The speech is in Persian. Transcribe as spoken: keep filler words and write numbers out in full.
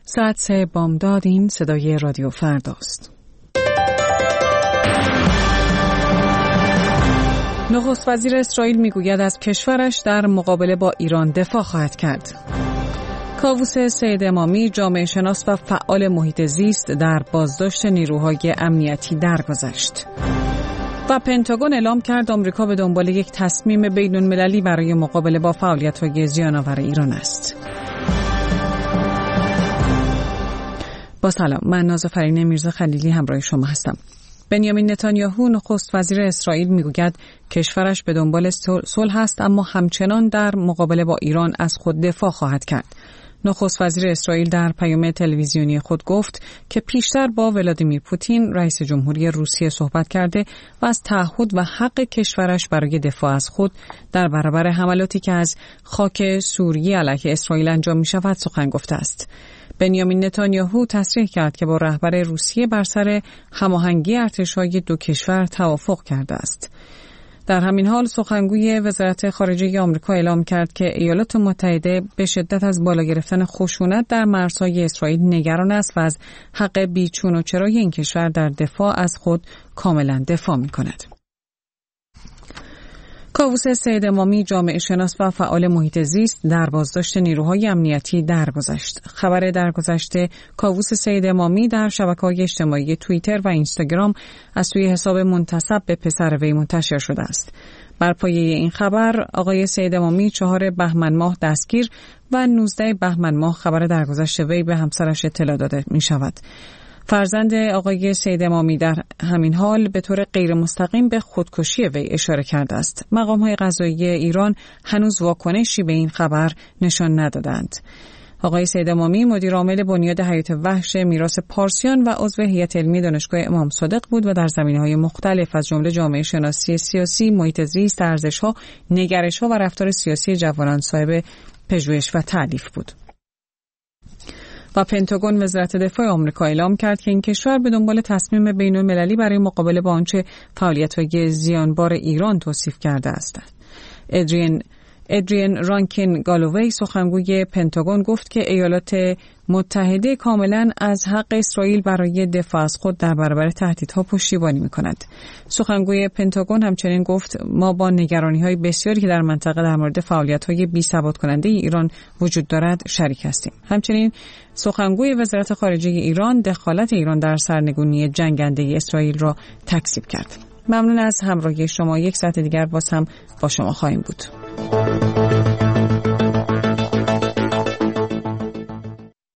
ساعت سه بامداد. این صدای رادیو فرداست. نخست وزیر اسرائیل میگوید از کشورش در مقابله با ایران دفاع خواهد کرد. کاووس سید امامی، جامعه شناس و فعال محیط زیست، در بازداشت نیروهای امنیتی درگذشت. و پنتاگون اعلام کرد آمریکا به دنبال یک تصمیم بین‌المللی برای مقابله با فعالیت‌های زیان‌آور ایران است. با سلام، من نازافرین میرزا خلیلی همراه شما هستم. بنیامین نتانیاهو نخست وزیر اسرائیل میگوید کشورش به دنبال صلح است، اما همچنان در مقابله با ایران از خود دفاع خواهد کرد. نخست وزیر اسرائیل در پیام تلویزیونی خود گفت که پیشتر با ولادیمیر پوتین رئیس جمهوری روسیه صحبت کرده و از تعهد و حق کشورش برای دفاع از خود در برابر حملاتی که از خاک سوریه علیه اسرائیل انجام می شود سخن گفته است. بنیامین نتانیاهو تصریح کرد که با رهبر روسیه بر سر هماهنگی ارتش‌های دو کشور توافق کرده است. در همین حال سخنگوی وزارت خارجه آمریکا اعلام کرد که ایالات متحده به شدت از بالا گرفتن خشونت در مرزهای اسرائیل نگران است و از حق بیچون و چرای این کشور در دفاع از خود کاملا دفاع می‌کند. کاووس سید امامی، جامعه شناس و فعال محیط زیست، در بازداشت نیروهای امنیتی درگذشت. خبر درگذشت کاووس سید امامی در شبکه‌های اجتماعی توییتر و اینستاگرام از سوی حساب منتسب به پسر وی منتشر شده است. بر پایه این خبر آقای سید امامی چهار بهمن ماه دستگیر و نوزده بهمن ماه خبر درگذشت وی به همسرش اطلاع داده می شود. فرزند آقای سید امامی در همین حال به طور غیر مستقیم به خودکشی وی اشاره کرده است. مقام‌های قضایی ایران هنوز واکنشی به این خبر نشان ندادند. آقای سید امامی مدیر عامل بنیاد حیات وحش میراث پارسیان و عضو هیئت علمی دانشگاه امام صادق بود و در زمینه‌های مختلف از جمله جامعه شناسی سیاسی، محیط زیست، ارزش‌ها، نگرش‌ها و رفتار سیاسی جوانان صاحب پژوهش و تألیف بود. و پنتاگون، وزارت دفاع آمریکا، اعلام کرد که این کشور به دنبال تصمیم بین‌المللی برای مقابله با آنچه فعالیت‌های زیانبار ایران توصیف کرده است. ادریان ادریان رانکین گالووی، سخنگوی پنتاگون، گفت که ایالات متحده کاملا از حق اسرائیل برای دفاع از خود در برابر تهدیدها پشتیبانی می‌کند. سخنگوی پنتاگون همچنین گفت ما با نگرانی‌های بسیاری که در منطقه در مورد فعالیت‌های بی‌ثبات کننده ایران وجود دارد شریک هستیم. همچنین سخنگوی وزارت خارجه ایران دخالت ایران در سرنگونی جنگنده اسرائیل را تکذیب کرد. ممنون از همراهی شما. یک ساعت دیگر باز هم با شما خواهیم بود.